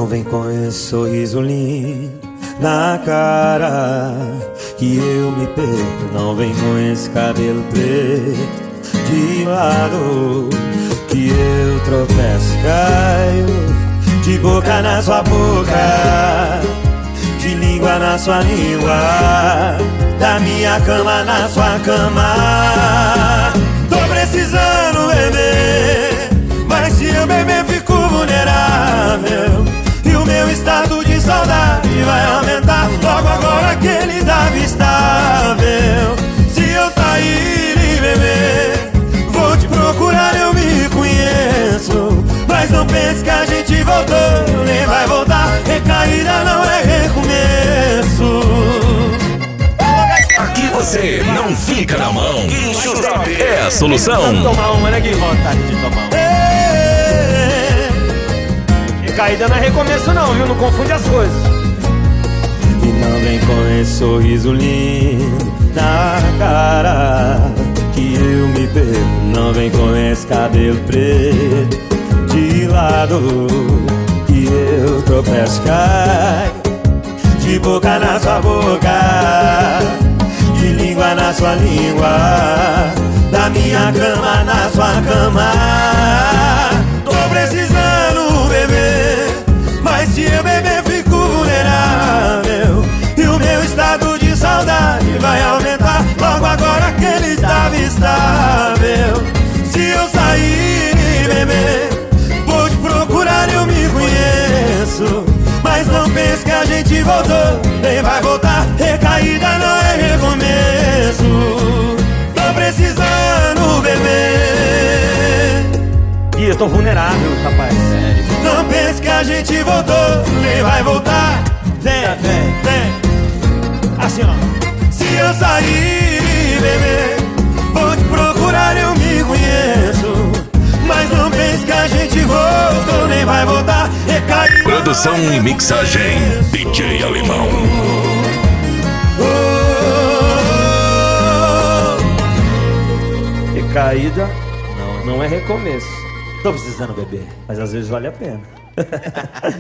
Não vem com esse sorriso lindo na cara que eu me perco. Não vem com esse cabelo preto de lado que eu tropeço e caio de boca na sua boca, de língua na sua língua, da minha cama na sua cama. Tô precisando beber, mas se eu beber fico vulnerável, e o meu estado de saudade vai aumentar logo agora que ele tava estável. Se eu sair e beber, vou te procurar, eu me conheço, mas não pense que a gente voltou, nem vai voltar. Recaída não é recomeço. Aqui você não fica na mão. Quinchurop é a solução. Tomar uma, né? Que vontade de tomar uma. Recaída não é recomeço não, viu? Não confunde as coisas. E não vem com esse sorriso lindo na cara que eu me perco. Não vem com esse cabelo preto de lado que eu tropeço e caio de boca na sua boca, de língua na sua língua, da minha cama na sua cama. Tô precisando beber, mas se eu beber fico vulnerável, e o meu estado de saudade vai aumentar logo agora que ele tava estável. Se eu sair e beber, vou te procurar, eu me conheço, mas não pense que a gente voltou, nem vai voltar. Recaída não é recomeço. Tô precisando beber. Ih, eu tô vulnerável, rapaz. Sério. Não pense que a gente voltou, nem vai voltar. Vem, vem, vem. Assim, ó. Se eu sair e beber, vou te procurar, eu me conheço, mas não pense que a gente voltou, nem vai voltar. Recaída. Produção e mixagem DJ Alemão. Recaída não é recomeço. Tô precisando beber, mas às vezes vale a pena.